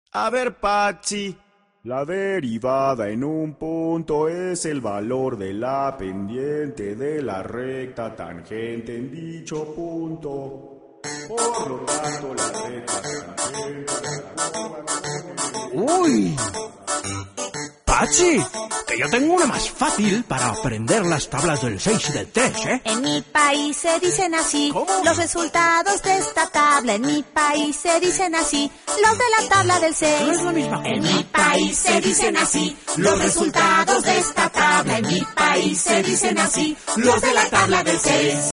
A ver, Pachi. La derivada en un punto es el valor de la pendiente de la recta tangente en dicho punto. Por lo tanto, la recta tangente... ¡Uy! ¡Pachi! Que yo tengo una más fácil para aprender las tablas del 6 y del 3, ¿eh? En mi país se dicen así. ¿Cómo? Los resultados de esta tabla. En mi país se dicen así. Los de la tabla del 6. No es la misma cosa. En mi país se dicen así. Los resultados de esta tabla. En mi país se dicen así. Los de la tabla del 6.